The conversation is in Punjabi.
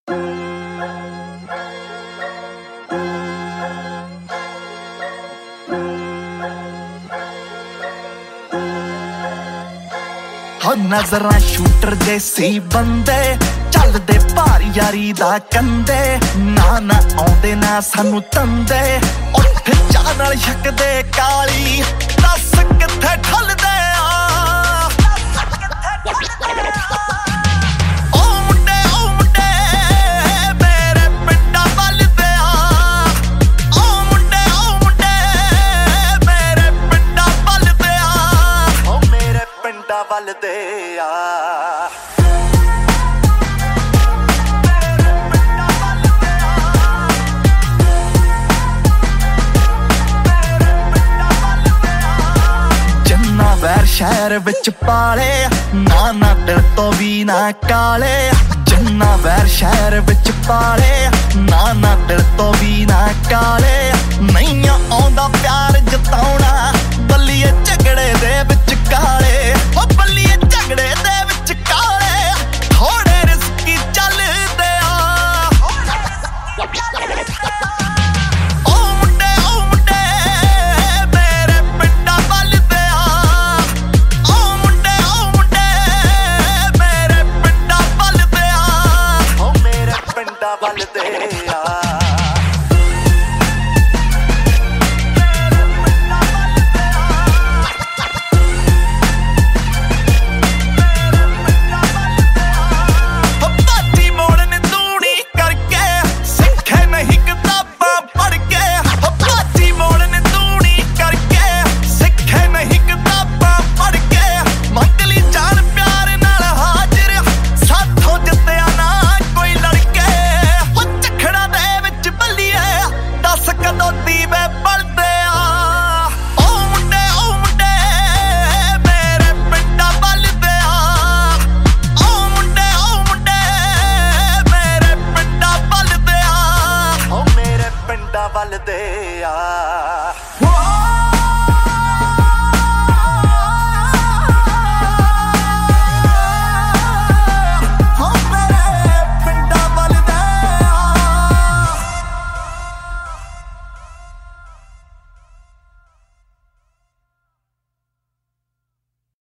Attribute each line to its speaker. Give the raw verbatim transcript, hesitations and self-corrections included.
Speaker 1: हो नजरां शूटर जैसी बंदे चलदे भारी यारी दा कंदे ना ना आउंदे ना सानू तंदे उठ जा नाल छकदे काली दस किथे ठलदे ਵੱਲ ਦੇ ਆ ਜੰਨਾ ਵੈਰ ਸ਼ਹਿਰ ਵਿੱਚ ਪਾਲੇ ਨਾ ਨਾ ਦਿਲ ਤੋਂ ਵੀ ਨਾ ਕਾਲੇ ਜੰਨਾ ਵੈਰ ਸ਼ਹਿਰ ਵਿੱਚ ਪਾਲੇ ਨਾ ਨਾ ਦਿਲ ਤੋਂ ਵੀ ਨਾ ਕਾਲੇ ਨਹੀਂ ਆਉਂਦਾ ਪਿਆਰ ਜਤਾਉਣਾ ਬੱਲੀਏ ਝਗੜੇ ਦੇ ਵਿੱਚ ਕਾਲੇ ਉਹ ਬੱਲੀਏ ਝਗੜੇ ਦੇ ਵਿੱਚ ਕਾਲੇ ਥੋੜੇ ਰਿਸਕੀ ਚੱਲਦੇ ਆ ਉਹ ਮੁੰਡੇ ਉਹ ਮੁੰਡੇ ਮੇਰੇ ਪਿੰਡਾਂ ਵੱਲ ਦੇ ਆ ਉਹ ਮੁੰਡੇ ਉਹ ਮੁੰਡੇ ਮੇਰੇ ਪਿੰਡਾਂ ਵੱਲ ਦੇ ਆ ਉਹ ਮੇਰੇ ਪਿੰਡਾਂ ਵੱਲ ਦੇ ਆ ਵੱਲ ਦੇ ਆ